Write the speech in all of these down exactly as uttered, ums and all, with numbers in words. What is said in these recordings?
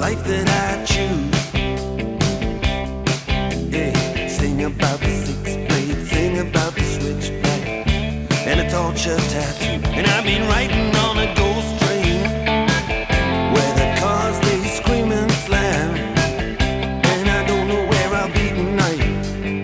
life that I choose. Yeah, sing about the six blade, sing about the switchblade, and a torture tattoo. And I've been writing on a ghost train where the cars they scream and slam, and I don't know where I'll be tonight,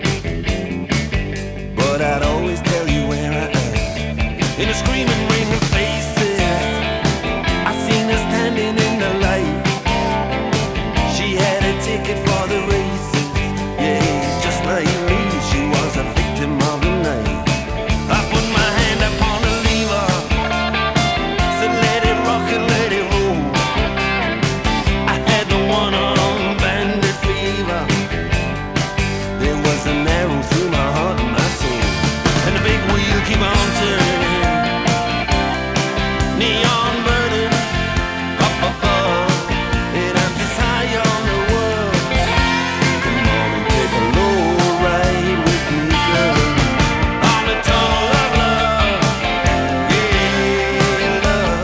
but I'd always tell you where I am. In a screaming ring of faces, I seen her standing in the light. She had a ticket for the races, yeah, just like me, she was a victim of the night. I put my hand upon the lever, said let it rock and let it roll. I had the one-armed bandit fever. There was an arrow through my heart and my soul, and the big wheel keep on turning, neon burning up above, and I'm just high on the world. Come on and take a low ride with me, girl, on the tunnel of love. Yeah, love,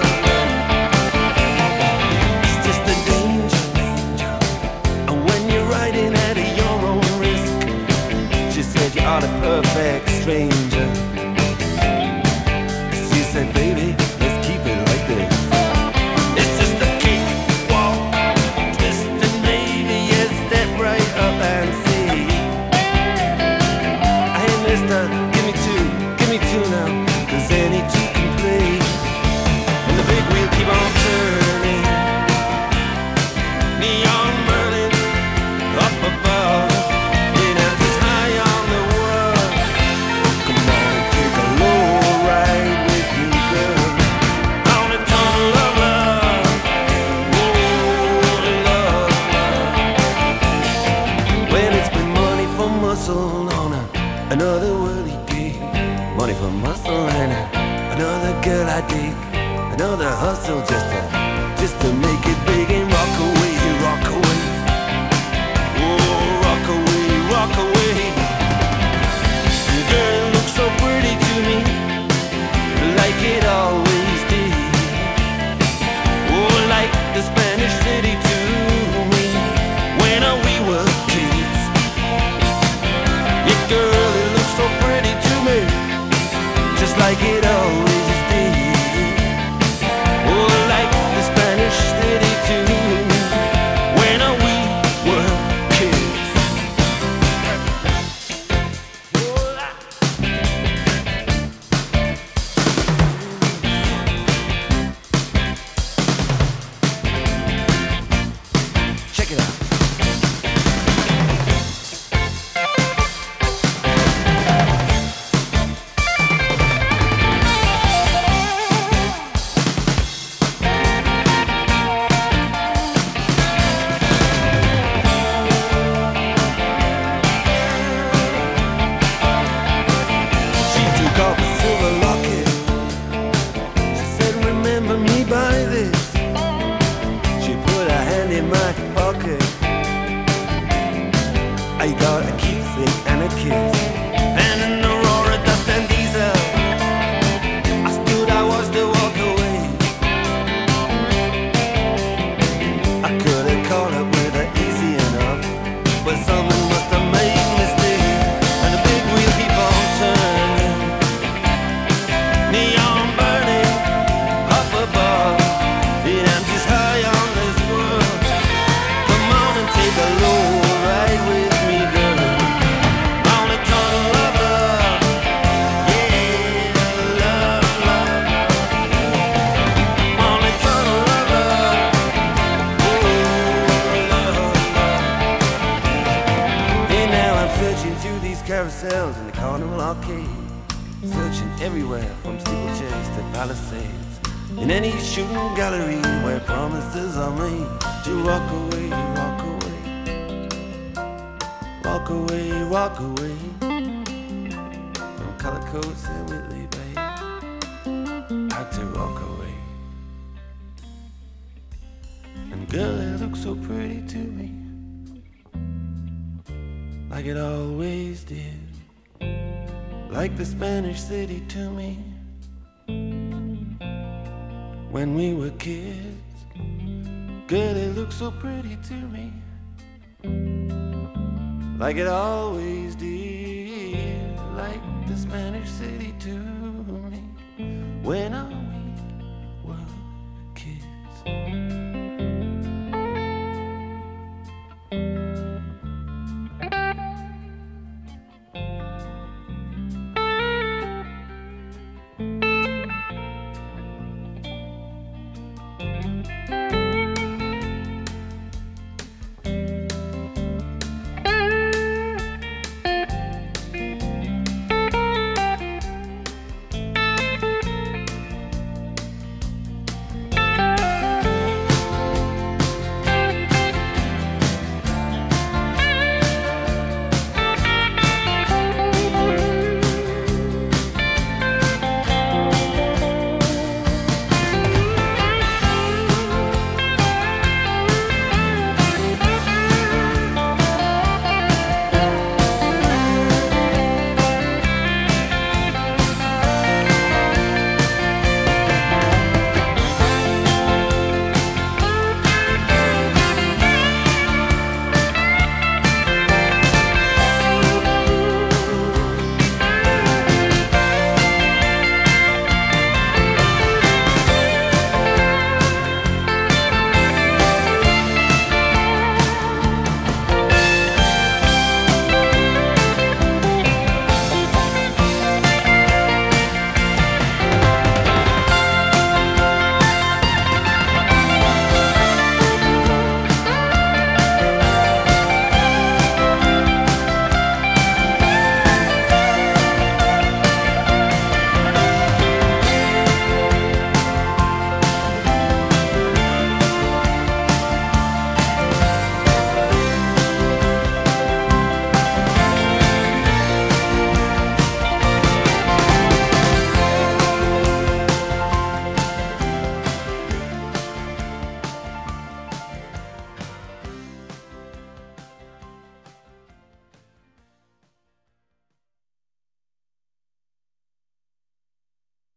it's just a danger, danger, and when you're riding at your own risk. She said you are the perfect stranger. She said, baby, let's keep it like this. It's just a kick, walk, twist, and maybe you step right up and see. Hey, mister, give me two, give me two now, 'cause any two can play. And the big wheel keep on turning, neon burning up above, and I'm just high on the world. Come on and take a low ride with me, girl, on the tunnel of love. Oh, love, love. Well, it's been money for muscle on a, another worldly gig, money for muscle and a, another girl I dig, another hustle just to, just to make it big and rock away, rock away. Oh, rock away, rock away. Girl, it looks so pretty to me, like it always did. Oh, like the Spanish city to me, when uh, we were kids. Yeah, girl, it looks so pretty to me, just like it always did. Oh, like the Spanish city to me, when uh, we were kids. Oh, I- Check it out. She took off a silver locket. She said, remember me by this. She put her hand in my pocket. I got a keepsake and a kiss, and in the roar of dust and diesel, I stood, I was to walk away. I could have caught up with her easy enough, but something must have made me stay. And the big wheel keep on turning, neon burning up above, and I'm just high on this world. Come on and take a low ride with me, girl, on the tunnel of love. Yeah, love, love, on the tunnel of love. Oh, love, love. And now I'm searching through these carousels in the carnival arcade, searching everywhere from steeplechase to palisades, in any shooting gallery where promises are made to walk away, walk away, walk away, walk away from color coats and Whitley Bay. Had to walk away. And girl, it looks so pretty to me, like it always did, like the Spanish city to me, when we were kids. Girl, it looks so pretty to me, like it always did, like the Spanish city to me. When are we